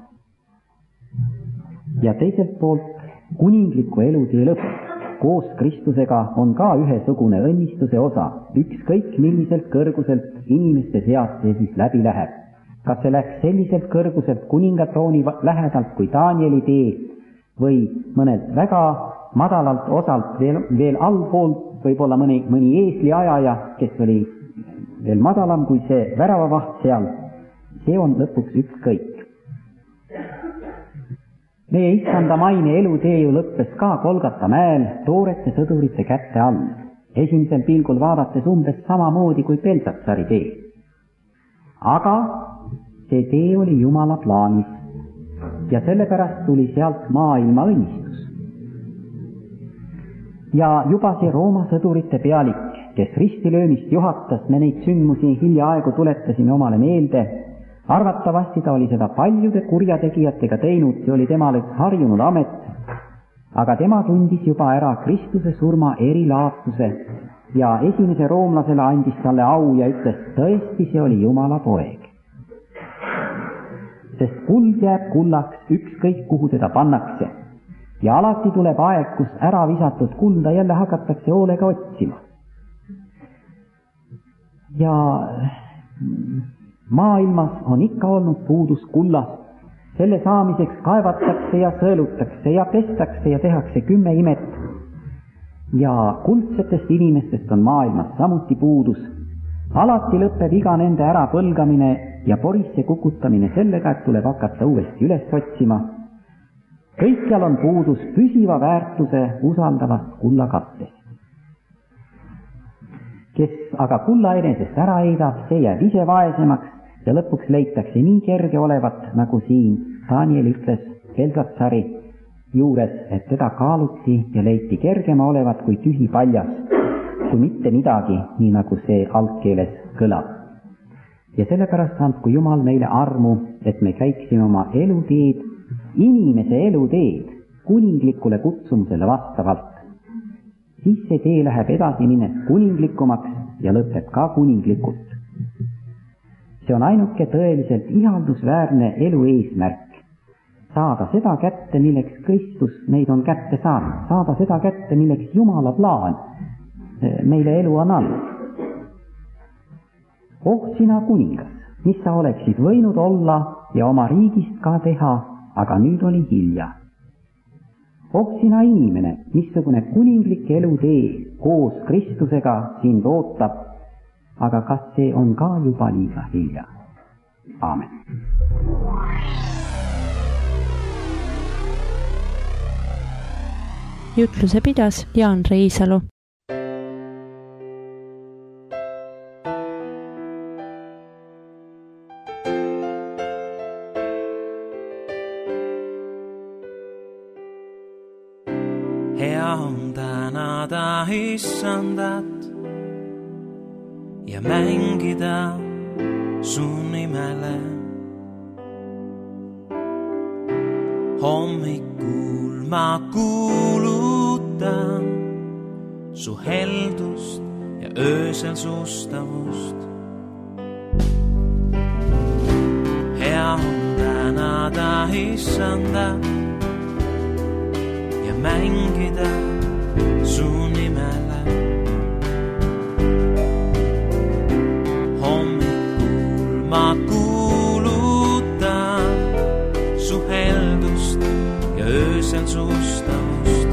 Ja teiselt poolt kuningliku elutee lõpp koos Kristusega on ka ühesugune õnnistuse osa, ükskõik milliselt kõrguselt inimeste seast see siis läbi läheb. Kas see läks selliselt kõrguselt kuningatrooni lähedalt kui Danieli tee või mõnelt väga madalalt osalt veel allpoolt, võib-olla mõni eesli ajaja, kes oli veel madalam kui see väravavaht seal, see on lõpuks ükskõik. Meie issanda maine elutee ju lõppes ka Golgata mäel toorete sõdurite kätte all. Esimesel pilgul vaadates umbes samamoodi kui Beltsatsari tee. Aga see tee oli Jumala plaanis ja sellepärast tuli sealt maailma õnnistus. Ja juba see Rooma sõdurite pealik, kes ristilöömist juhatas, me neid sündmusi hiljaaegu tuletasime omale meelde, arvatavasti ta oli seda paljude kurjategijatega teinud, see oli temale harjunud amet, aga tema tundis juba ära Kristuse surma erilaatuse ja esimese roomlasele andis talle au ja ütles, tõesti see oli Jumala poeg. Sest kuld jääb kullaks ükskõik kuhu teda pannakse ja alati tuleb aeg, kus ära visatud kulda jälle hakatakse hoolega otsima. Ja maailmas on ikka olnud puudus kullast. Selle saamiseks kaevatakse ja sõelutakse ja pestakse ja tehakse 10 imet. Ja kuldsetest inimestest on maailmas samuti puudus. Alati lõpeb iga nende ära põlgamine ja porisse kukutamine sellega, et tuleb hakata uuesti üles otsima. Kõikjal on puudus püsiva väärtuse usaldavast kullakattest. Kes aga kulla enesest ära heidab, see jääb ise vaesemaks ja lõpuks leitakse nii kerge olevat, nagu siin Daniel ütles Beltsatsari juures, et teda kaaluti ja leiti kergema olevat kui tühi paljas, kui mitte midagi, nii nagu see algkeeles kõlab. Ja sellepärast andku Jumal meile armu, et me käiksime oma eluteed, inimese eluteed, kuninglikule kutsumusele vastavalt. Siis see tee läheb edasi minnes kuninglikumaks ja lõpeb ka kuninglikult. See on ainuke tõeliselt ihaldusväärne elu eesmärk. saada seda kätte, milleks Kristus neid on kätte saanud, saada seda kätte, milleks Jumala plaan meile elu on andnud. Oh sina kuningas, mis sa oleksid võinud olla ja oma riigist ka teha, aga nüüd oli hilja. Oh sina inimene, missugune kuninglik elutee koos Kristusega sind ootab, aga kas see on ka juba liiga hilja? Aamen. Jutluse pidas Jaan Reisalu. Hea on tänada Issandat ja mängida su nimele. Hommikul ma kuulutan su heldust ja öösel sustavust. Hea on tänada Issandat ja mängida su nimele. Hommikul ma kuulutan su heldust ja öösel sustavust.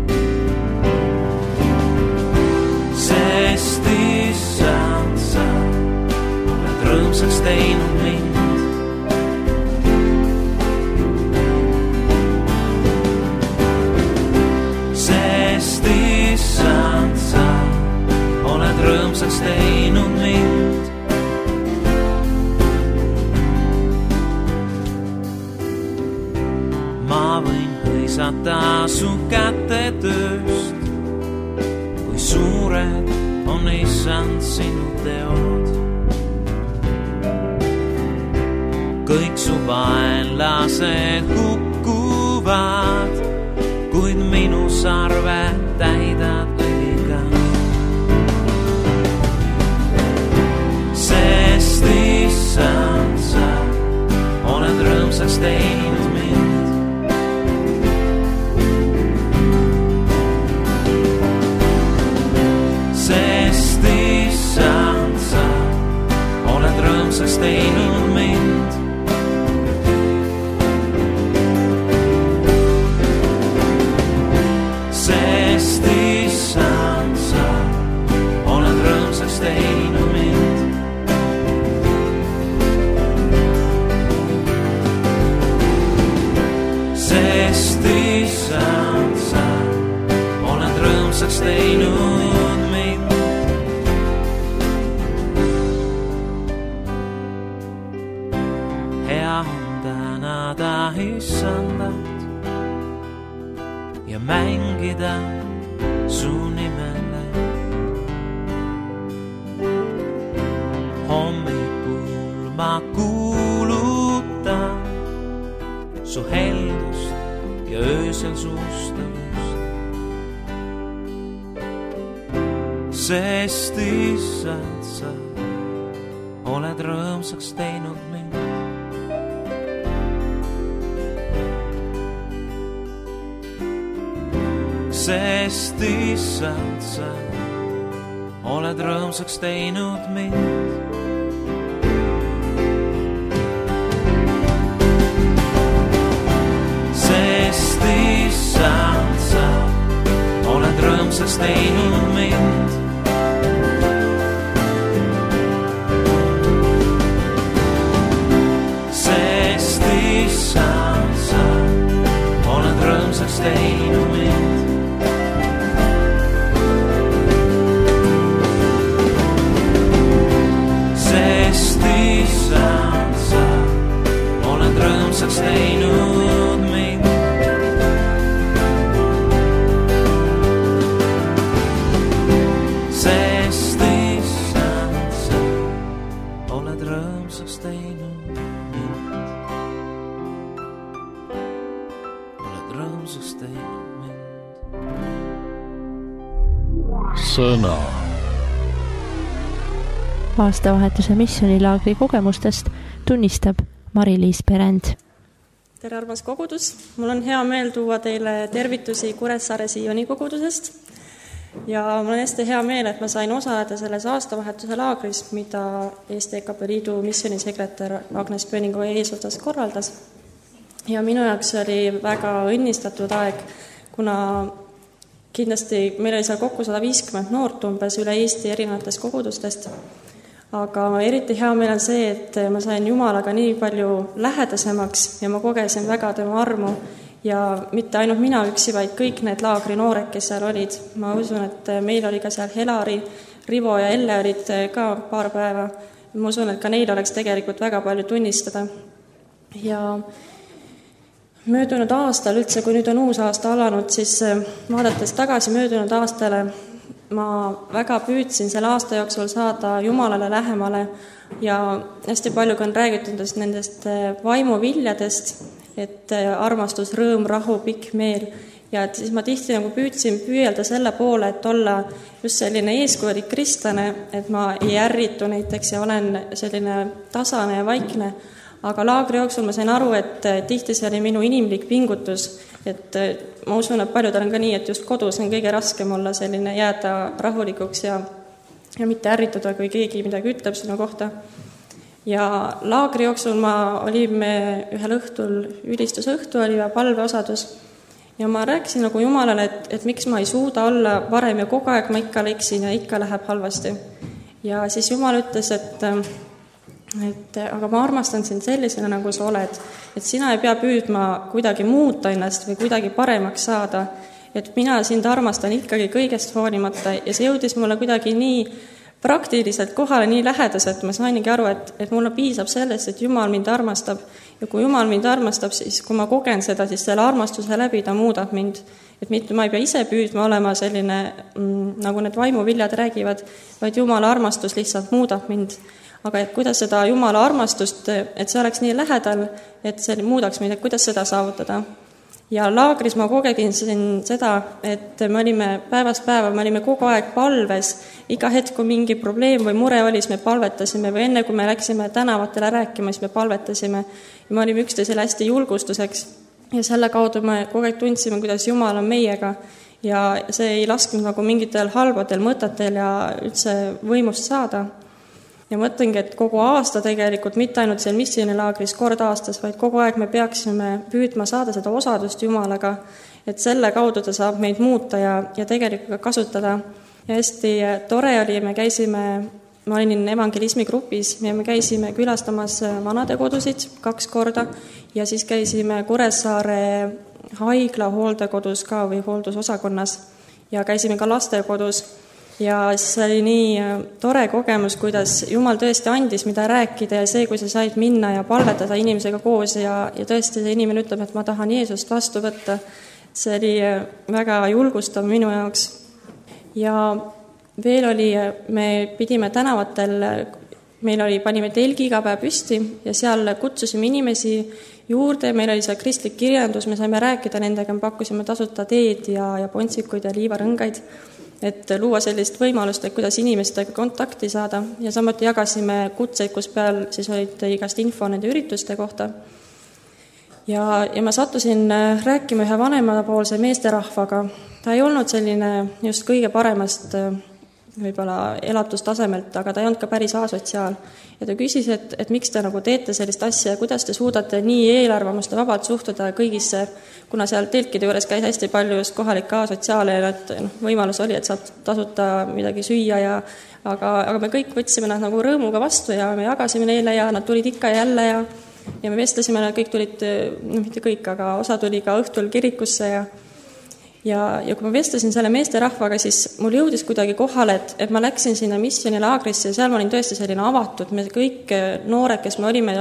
Sest Issand, sa oled rõõmsaks teinud mind. Sest Issand, sa oled rõõmsaks teinud mind. Ma võin hõisata su käte tööst, kui suured on Issand sinu teod. Kõik su vaenlased hukkuvad, kuid minu sarve täidad õliga. Sest Issand, sa oled rõõmsaks teinud mind. Sest Issand, sa oled rõõmsaks teinud mind. Sest Issand, sa oled rõõmsaks teinud mind. Sest Issand, sa oled rõõmsaks teinud mind. Hea on tänada Issandat ja mängida su nimele. Hommikul ma kuulutan su heldust ja öösel sustavust. Sest Issand, sa oled rõõmsaks teinud mind. Sest Issand, sa oled rõõmsaks teinud mind. Sest Issand, sa oled rõõmsaks teinud mind. Sest Issand, sa oled rõõmsaks teinud mind. Sest Issand, sa oled rõõmsaks teinud mind. Sest Issand, sa oled rõõmsaks teinud mind. Oled rõõmsaks teinud mind. Sõna. Aastavahetuse missioonilaagri kogemustest tunnistab Mari-Liis Perend. tere, armas kogudus! Mul on hea meel tuua teile tervitusi Kuressaare Sioni kogudusest ja mul on hästi hea meel, et ma sain osaleda selles aastavahetuse laagris, mida Eesti EKP Liidu missionisekretär Agnes Pöningu eesotsas korraldas. Ja minu jaoks oli väga õnnistatud aeg, kuna kindlasti meil oli seal kokku 150 noort umbes üle Eesti erinevatest kogudustest. Aga eriti hea meel on see, et ma sain Jumalaga nii palju lähedasemaks ja ma kogesin väga tema armu ja mitte ainult mina üksi, vaid kõik need laagri noored, kes seal olid. Ma usun, et meil oli ka seal Helari, Rivo ja Elle olid ka paar päeva. Ma usun, et ka neil oleks tegelikult väga palju tunnistada. Ja möödunud aastal üldse, kui nüüd on uus aasta alanud, siis vaadates tagasi möödunud aastale, ma väga püüdsin selle aasta jooksul saada Jumalale lähemale ja hästi palju on räägitud nendest vaimuviljadest, et armastus, rõõm, rahu, pikk meel ja et siis ma tihti nagu püüdsin püüelda selle poole, et olla just selline eeskujulik kristlane, et ma ei ärritu näiteks ja olen selline tasane ja vaikne, aga laagri jooksul ma sain aru, et tihti see oli minu inimlik pingutus, et ma usun, et paljudel on ka nii, et just kodus on kõige raskem olla selline jääda rahulikuks ja mitte ärrituda, kui keegi midagi ütleb sinu kohta. Ja laagri jooksul olime ühel õhtul, ülistusõhtu oli ja palveosadus ja ma rääkisin nagu Jumalale, et miks ma ei suuda olla varem ja kogu aeg ma ikka leksin ja ikka läheb halvasti. Ja siis Jumal ütles, aga ma armastan sind sellisena, nagu sa oled, et sina ei pea püüdma kuidagi muuta ennast või kuidagi paremaks saada, et mina sind armastan ikkagi kõigest hoolimata ja see jõudis mulle kuidagi nii praktiliselt kohale, nii lähedaselt, ma saingi aru, et mulle piisab sellest, et Jumal mind armastab ja kui Jumal mind armastab, siis kui ma kogen seda, siis selle armastuse läbi ta muudab mind, et mitte ma ei pea ise püüdma olema selline, nagu need vaimuviljad räägivad, vaid Jumala armastus lihtsalt muudab mind. Aga et kuidas seda Jumala armastust, et see oleks nii lähedal, et see muudaks meid, et kuidas seda saavutada. Ja laagris ma kogegin seda, et me olime päevast päeva, me olime kogu aeg palves, iga hetk, kui mingi probleem või mure oli, siis me palvetasime või enne, kui me läksime tänavatele rääkima, siis me palvetasime ja me olime üksteisele hästi julgustuseks ja selle kaudu me kogu aeg tundsime, kuidas Jumal on meiega ja see ei lasknud nagu mingitel halbadel mõtetel ja üldse võimust saada. Ja mõtlengi, et kogu aasta tegelikult, mitte ainult seal missionilaagris kord aastas, vaid kogu aeg me peaksime püüdma saada seda osadust Jumalaga, et selle kaudu ta saab meid muuta ja tegelikult ka kasutada. Ja hästi tore oli, ma olin evangelismi grupis ja me käisime külastamas vanadekodusid 2 korda ja siis käisime Kuressaare haigla hooldekodus ka või hooldusosakonnas ja käisime ka lastekodus. Ja see oli nii tore kogemus, kuidas Jumal tõesti andis, mida rääkida ja see, kui sa said minna ja palvetada inimesega koos ja tõesti see inimene ütleb, et ma tahan Jeesust vastu võtta. See oli väga julgustav minu jaoks. Ja veel me pidime tänavatel, panime telgi iga päev püsti ja seal kutsusime inimesi juurde, meil oli seal kristlik kirjandus, me saime rääkida nendega, me pakkusime tasuta teed ja pontsikuid ja liivarõngaid, et luua sellist võimalust, et kuidas inimestega kontakti saada ja samuti jagasime kutseid, kus peal siis olid igast info nende ürituste kohta. Ja ma sattusin rääkima ühe vanemapoolse meesterahvaga. Ta ei olnud selline just kõige paremast võib-olla elatustasemelt, aga ta ei olnud ka päris asotsiaal. Ja ta küsis, et miks te nagu teete sellist asja ja kuidas te suudate nii eelarvamuste vabalt suhtuda kõigisse, kuna seal telkide juures käis hästi palju just kohalikke asotsiaale ja võimalus oli, et saab tasuta midagi süüa aga me kõik võtsime nad nagu rõõmuga vastu ja me jagasime neile ja nad tulid ikka ja jälle ja me vestlesime, nad kõik tulid, mitte kõik, aga osa tuli ka õhtul kirikusse ja kui ma vestlesin selle meesterahvaga, siis mul jõudis kuidagi kohale, et ma läksin sinna missionilaagrisse ja seal ma olin tõesti selline avatud, me kõik noored, kes me olime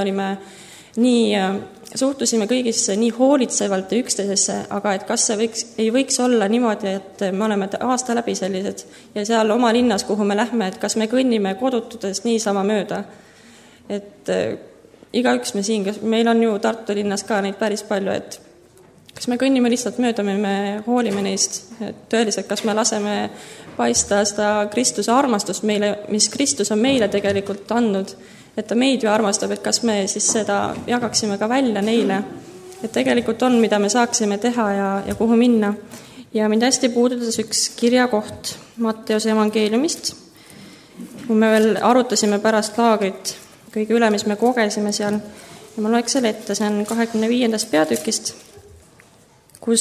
suhtusime kõigisse nii hoolitsevalt ja üksteisesse, aga et kas see ei võiks olla niimoodi, et me oleme aasta läbi sellised ja seal oma linnas, kuhu me lähme, et kas me kõnnime kodutudest niisama mööda. Et igaüks me siin, meil on ju Tartu linnas ka neid päris palju, et kas me kõnnime lihtsalt mööda, me hoolime neist, et tõeliselt, kas me laseme paista seda Kristuse armastust meile, mis Kristus on meile tegelikult andnud, et ta meid ju armastab, et kas me siis seda jagaksime ka välja neile. et tegelikult on, mida me saaksime teha ja kuhu minna. Ja mind hästi puudutas üks kirjakoht Matteuse evangeeliumist, kui me veel arutasime pärast laagrit kõige üle, mis me kogesime seal. Ja ma loeks selle ette, see on 25. peatükist, kus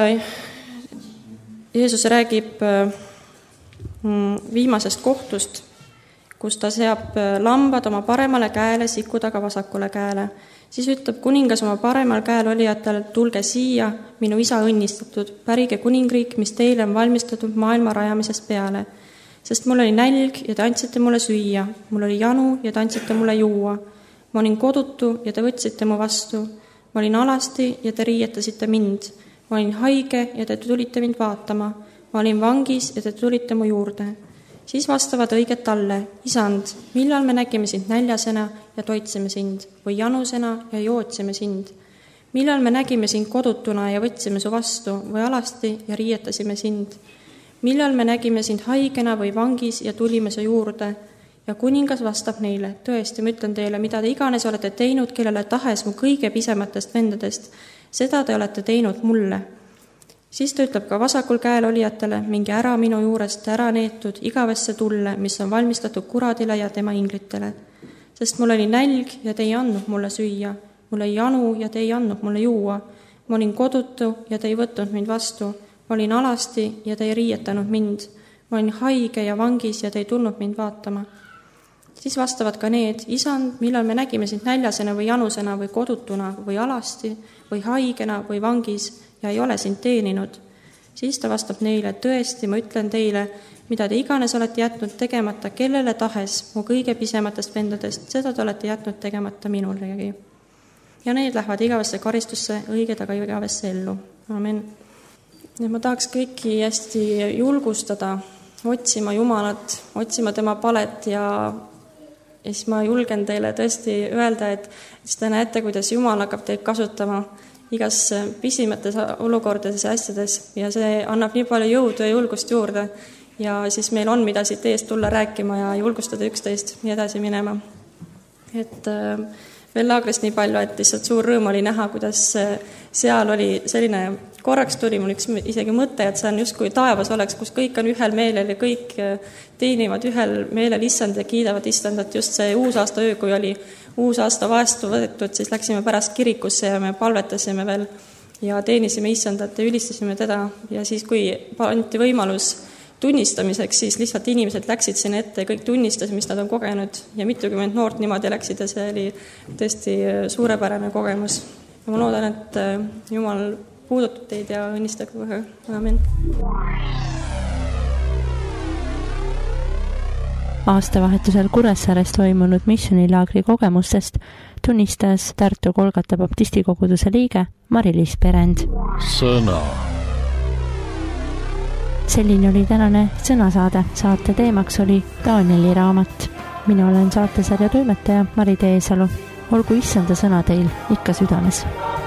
Jeesus räägib viimasest kohtust, kus ta seab lambad oma paremale käele, sikud aga vasakule käele. Siis ütleb kuningas oma paremal käel olijatele, tulge siia, minu isa õnnistatud, pärige kuningriik, mis teile on valmistatud maailma rajamisest peale. Sest mul oli nälg ja te andsite mulle süüa, mul oli janu ja te andsite mulle juua. Ma olin kodutu ja te võtsite mu vastu. Ma olin alasti ja te riietasite mind. Ma olin haige ja te tulite mind vaatama. Ma olin vangis ja te tulite mu juurde. Siis vastavad õiget talle, isand, millal me nägime sind näljasena ja toitsime sind või janusena ja jootsime sind? Millal me nägime sind kodutuna ja võtsime su vastu või alasti ja riietasime sind? Millal me nägime sind haigena või vangis ja tulime su juurde? Ja kuningas vastab neile, tõesti, ma ütlen teile, mida te iganes olete teinud, kellele tahes mu kõige pisematest vendadest, seda te olete teinud mulle. Siis ta ütleb ka vasakul käel olijatele, minge ära minu juurest ära neetud igavesse tulle, mis on valmistatud kuradile ja tema inglitele. Sest mul oli nälg ja te ei andnud mulle süüa, mul oli janu ja te ei andnud mulle juua. Ma olin kodutu ja te ei võtnud mind vastu, ma olin alasti ja te ei riietanud mind, ma olin haige ja vangis ja te ei tulnud mind vaatama. Siis vastavad ka need, isand, millal me nägime sind näljasena või janusena või kodutuna või alasti või haigena või vangis ja ei ole sind teeninud. Siis ta vastab neile, tõesti, ma ütlen teile, mida te iganes olete jätnud tegemata kellele tahes mu kõige pisematest vendadest, seda te olete jätnud tegemata minulegi. Ja need lähevad igavesse karistusse, õiged aga igavesse ellu. Amen. Ja ma tahaks kõiki hästi julgustada, otsima Jumalat, otsima tema palet ja siis ma julgen teile tõesti öelda, et siis te näete, kuidas Jumal hakkab teid kasutama igas pisimates olukordades ja asjades ja see annab nii palju jõudu ja julgust juurde ja siis meil on, mida siit eest tulla rääkima ja julgustada üksteist ja edasi minema. Et veel laagrist nii palju, et lihtsalt suur rõõm oli näha, kuidas seal oli selline, korraks tuli mul üks isegi mõte, et see on justkui taevas oleks, kus kõik on ühel meelel ja kõik teenivad ühel meelel issand ja kiidavad issandat. Just see uusaasta öö, kui oli uusaasta vastu võetud, siis läksime pärast kirikusse ja me palvetasime veel ja teenisime issandat ja ülistasime teda ja siis, kui anti võimalus tunnistamiseks, siis lihtsalt inimesed läksid sinna ette ja kõik tunnistasid, mis nad on kogenud ja mitukümmend noort niimoodi läksid ja see oli tõesti suurepärane kogemus. Ja ma loodan, et Jumal puudutab teid ja õnnistab kohe. Amen. Aastavahetusel Kuressaares toimunud missioonilaagri kogemustest tunnistas Tartu Golgata baptistikoguduse liige Mari-Liis Perend. Sõna. Selline oli tänane sõnasaade. Saate teemaks oli Danieli raamat. Mina olen saatesarja toimetaja Mari Teesalu. Olgu issanda sõna teil ikka südames.